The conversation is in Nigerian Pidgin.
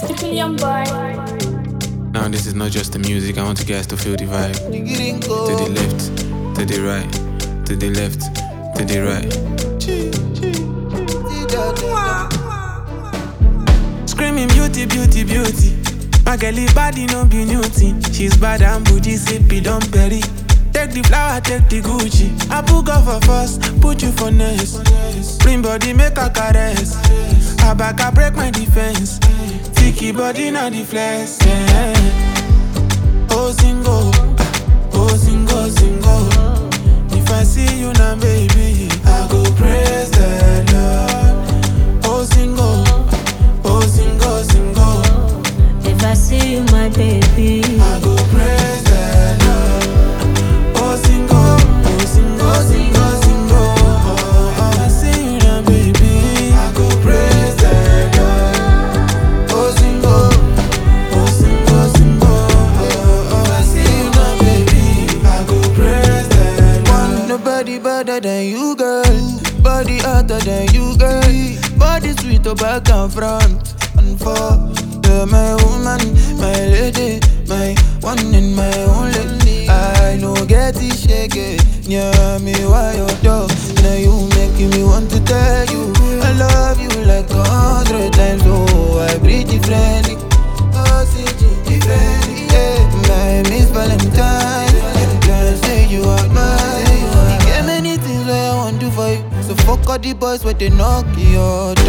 William Boy. Now this is not just the music, I want you guys to feel the vibe. To the left, to the right, to the left, to the right. Screaming beauty, beauty, beauty. My girlie body no be new thing. She's bad and bougie, sippy, don't berry. Take the flower, take the Gucci. I book off for first, put you for next. Bring body, make a caress. I back, I break my defense. Tiki body, not the flex. Yeah. Oh, single. Oh, single, single. If I see you now, baby, I go praise the Lord. Oh, single. Oh, single, single. If I see you, my baby, I go praise the Lord. Oh, single. Oh, single, single, single. If I see you now, baby, I go praise the Lord. Oh, single. Oh, single, single. If I see you now, baby, I go praise the Lord. Want nobody better than you, girl. Body hotter than you, girl. Body sweet back and front and for. You're my woman, my lady, my one and my only. I know get it shaky. Yeah, me why your dog. Now you making me want to tell you I love you like 100 times. Oh, I breathe differently. Oxygen differently. Yeah, my Miss Valentine. Can't say you are mine. You get many things that I want to do for you. So fuck all the boys where they knock your door.